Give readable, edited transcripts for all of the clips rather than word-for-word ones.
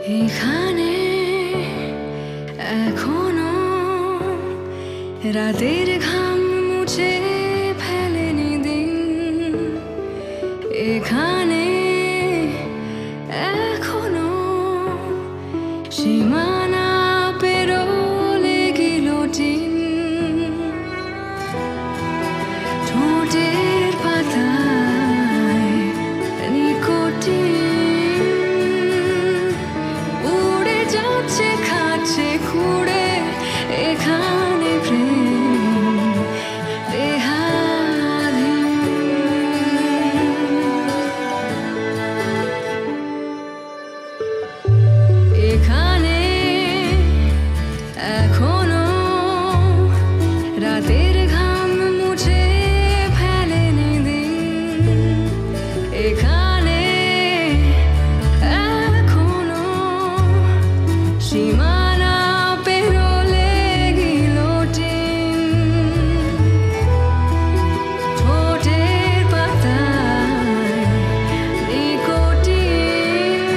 এখানে এখনো রাতের ঘাম মুছে ফেলেনি দিন। এখানে এখনো সীমানা পেরোলে গিলোটিন। ঠোঁটের পাতায় নিকোটিন উড়ে যাচ্ছে, খাচ্ছে কুড়ে। এখানে প্রেম দেহাধীন। এখানে এখনো রাতের ঘাম মুছে ফেলেনি দিন। এখানে এখনো সীমানা পেরোলে গিলোটিন। ঠোঁটের পাতায় নিকোটিন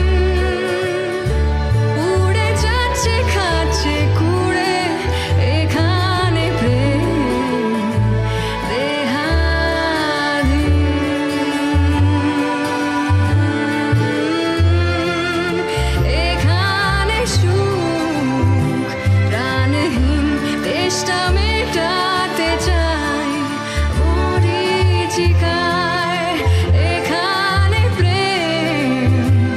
উড়ে যাচ্ছে, খাচ্ছে কুড়ে। এখানে প্রেম দেহাধীন। এখানে সুখ প্রাণহীন, তেষ্টা মেটাতে চাই মরীচিকায়। এখানে প্রেম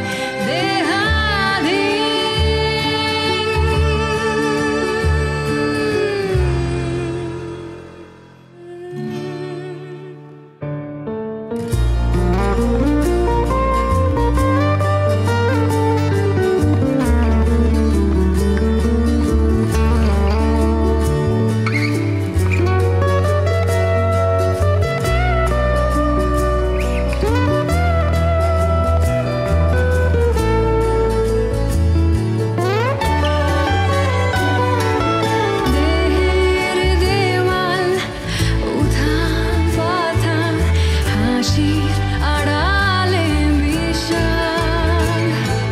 দেহের দেওয়াল উথাল পাথাল, হাসির আড়ালে বিষাদ।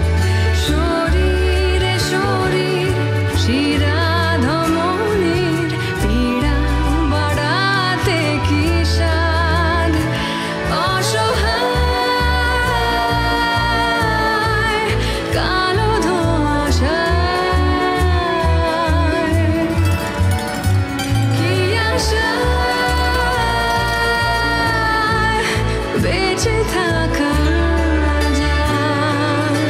শরীরে শরীর শিরা ধমনীর পীড়া বাড়াতে কি সাধ। অসহায় কালো ধোঁয়াশায় কি আশায় বেঁচে থাকা যায়।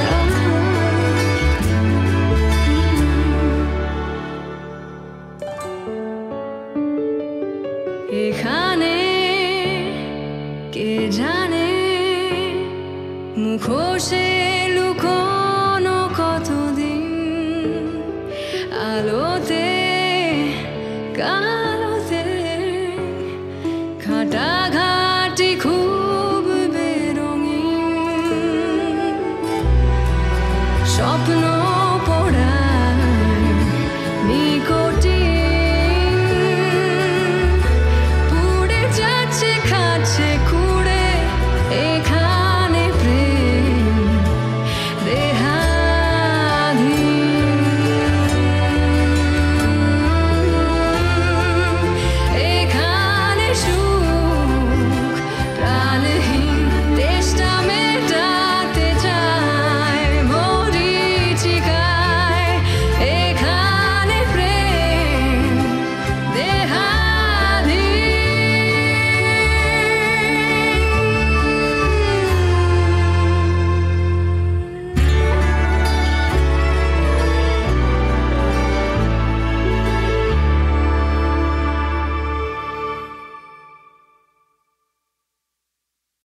এখানে কে জানে মুখোশে